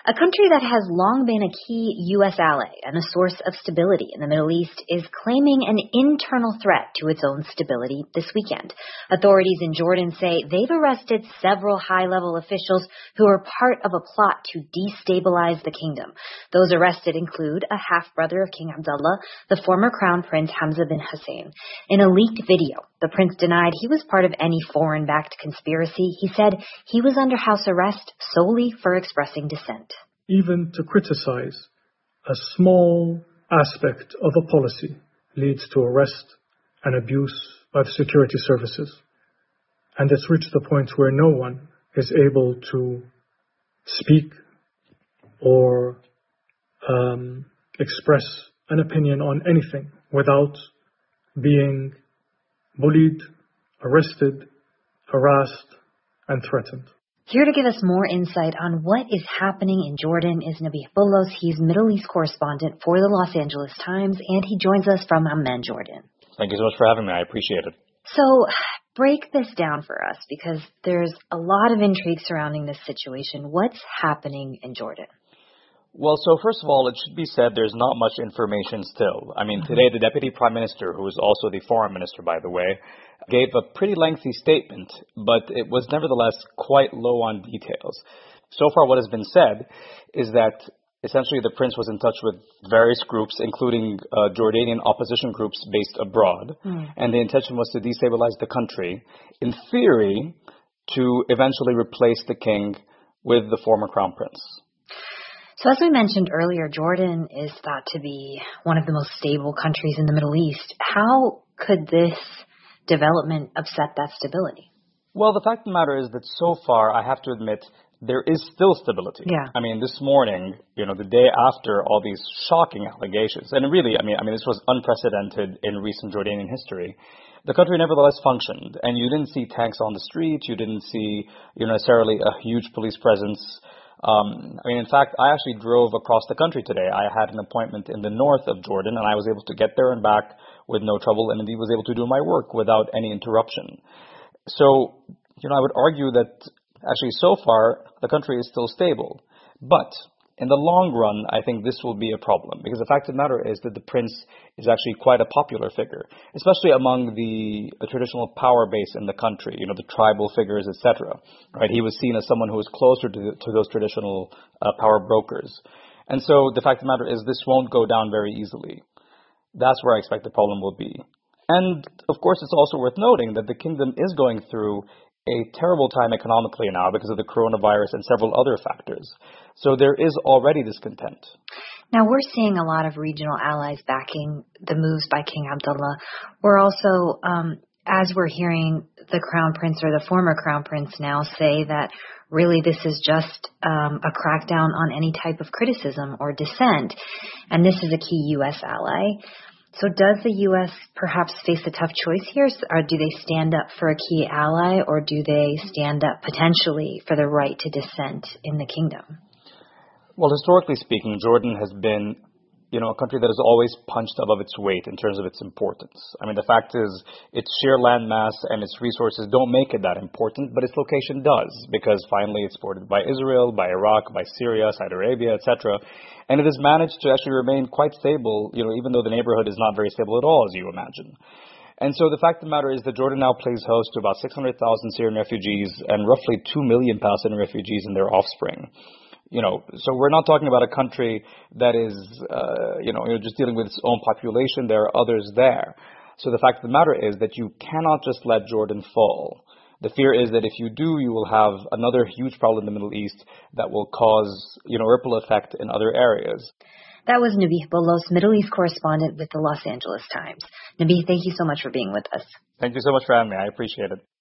A country that has long been a key U.S. ally and a source of stability in the Middle East is claiming an internal threat to its own stability this weekend. Authorities in Jordan say they've arrested several high-level officials who are part of a plot to destabilize the kingdom. Those arrested include a half-brother of King Abdullah, the former Crown Prince Hamza bin Hussein. In a leaked video, the prince denied he was part of any foreign-backed conspiracy. He said he was under house arrest solely for expressing dissent. Even to criticize a small aspect of a policy leads to arrest and abuse by the security services. And it's reached the point where no one is able to speak or express an opinion on anything without being bullied, arrested, harassed, and threatened. Here to give us more insight on what is happening in Jordan is Nabih Bullos. He's Middle East correspondent for the Los Angeles Times, and he joins us from Amman, Jordan. Thank you so much for having me. I appreciate it. So break this down for us, because there's a lot of intrigue surrounding this situation. What's happening in Jordan? Well, so first of all, it should be said there's not much information still. I mean, today the Deputy Prime Minister, who is also the Foreign Minister, by the way, gave a pretty lengthy statement, but it was nevertheless quite low on details. So far what has been said is that essentially the prince was in touch with various groups, including Jordanian opposition groups based abroad, and the intention was to destabilize the country, in theory, to eventually replace the king with the former crown prince. So as we mentioned earlier, Jordan is thought to be one of the most stable countries in the Middle East. How could this development upset that stability? Well, the fact of the matter is that so far, I have to admit, there is still stability. Yeah. I mean, this morning, the day after all these shocking allegations, and really, I mean, this was unprecedented in recent Jordanian history, the country nevertheless functioned. And you didn't see tanks on the streets. You didn't see, necessarily a huge police presence. In fact, I actually drove across the country today. I had an appointment in the north of Jordan, and I was able to get there and back with no trouble, and indeed was able to do my work without any interruption. So, I would argue that actually so far the country is still stable. But in the long run, I think this will be a problem, because the fact of the matter is that the prince is actually quite a popular figure, especially among the traditional power base in the country, the tribal figures, etc. Right? He was seen as someone who was closer to those traditional power brokers. And so the fact of the matter is this won't go down very easily. That's where I expect the problem will be. And of course, it's also worth noting that the kingdom is going through a terrible time economically now because of the coronavirus and several other factors. So there is already discontent. Now, we're seeing a lot of regional allies backing the moves by King Abdullah. We're also, as we're hearing the crown prince or the former crown prince now say that really this is just a crackdown on any type of criticism or dissent, and this is a key U.S. ally. So does the U.S. perhaps face a tough choice here? Or do they stand up for a key ally, or do they stand up potentially for the right to dissent in the kingdom? Well, historically speaking, Jordan has been, a country that has always punched above its weight in terms of its importance. I mean, the fact is, its sheer land mass and its resources don't make it that important, but its location does, because finally it's bordered by Israel, by Iraq, by Syria, Saudi Arabia, etc. And it has managed to actually remain quite stable, even though the neighborhood is not very stable at all, as you imagine. And so the fact of the matter is that Jordan now plays host to about 600,000 Syrian refugees and roughly 2 million Palestinian refugees and their offspring. So we're not talking about a country that is, just dealing with its own population. There are others there. So the fact of the matter is that you cannot just let Jordan fall. The fear is that if you do, you will have another huge problem in the Middle East that will cause, ripple effect in other areas. That was Nabih Bullos, Middle East correspondent with the Los Angeles Times. Nabih, thank you so much for being with us. Thank you so much for having me. I appreciate it.